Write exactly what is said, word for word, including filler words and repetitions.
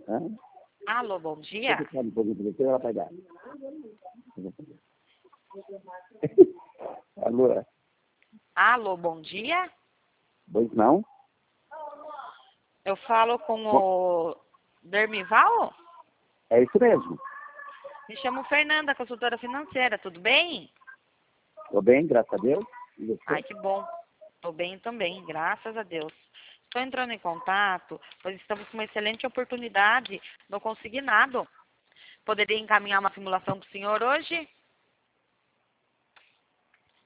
Hã? Alô, bom dia. Você sabe um pouquinho para você, ela vai dar. Alô? Alô, bom dia. Pois não? Eu falo com o Dermival? É isso mesmo. Me chamo Fernanda, consultora financeira, tudo bem? Tô bem, graças a Deus. E você? Ai, que bom. Estou bem também, graças a Deus. Estou entrando em contato, pois estamos com uma excelente oportunidade no consignado. Poderia encaminhar uma simulação para o senhor hoje?